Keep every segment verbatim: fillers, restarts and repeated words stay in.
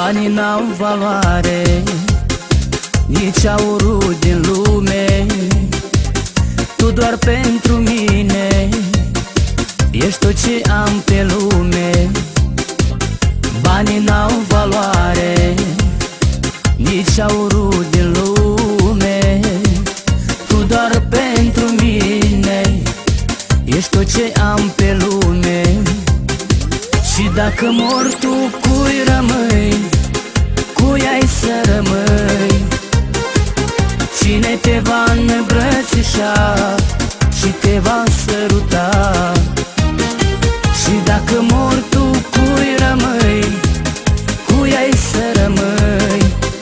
Banii n-au valoare, nici aurul din lume. Tu doar pentru mine ești tot ce am pe lume. Banii n-au valoare, nici aurul din lume. Tu doar pentru mine ești tot ce am pe lume. Și dacă mor tu, cui rămâi? Cui ai să rămâi? Cine te va îmbrățișa și te va săruta? Și dacă mor tu, cui rămâi? Cui ai să rămâi?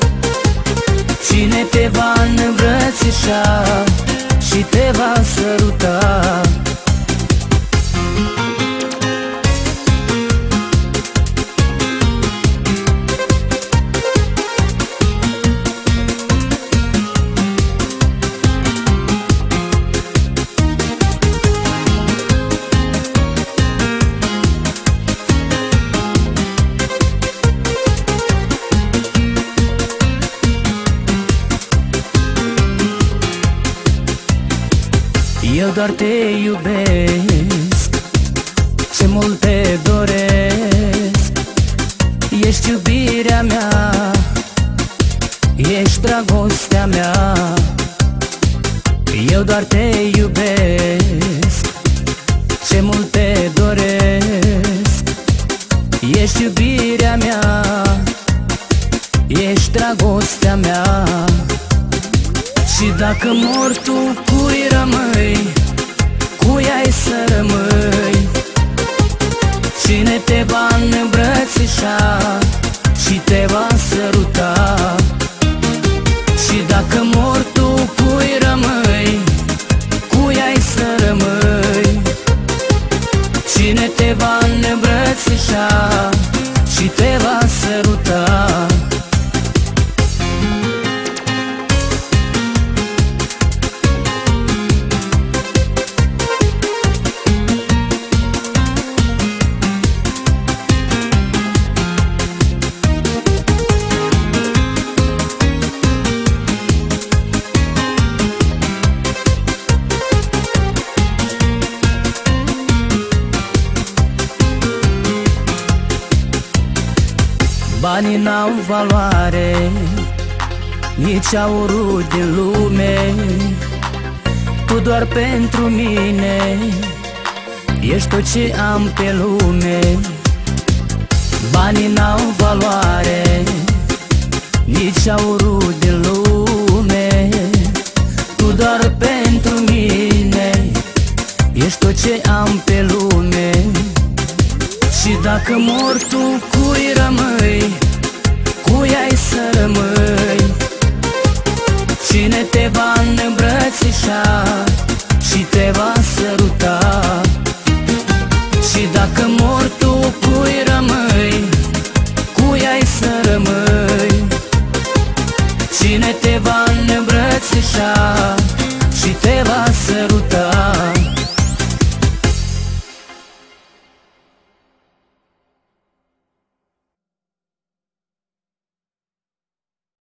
Cine te va îmbrățișa și te va săruta? Eu doar te iubesc, ce mult te doresc. Ești iubirea mea, ești dragostea mea. Eu doar te iubesc, ce mult te doresc. Ești iubirea mea, ești dragostea mea. Și dacă mor tu, cui rămâi? Cui ai să rămâi? Cine te va îmbrățișa și te va săruta? Și dacă mor tu, cui rămâi? Cui ai să rămâi? Cine te va îmbrățișa și te va săruta? Banii n-au valoare, nici aurul din lume. Tu doar pentru mine ești tot ce am pe lume. Banii n-au valoare, nici aurul din lume. Tu doar pentru mine ești tot ce am pe lume. Și dacă mor tu, cui rămâi? Cui ai să rămâi? Cine te va îmbrățișa și te va săruta? Și dacă mor tu, cui rămâi? Cui ai să rămâi? Cine te va îmbrățișa și te va săruta?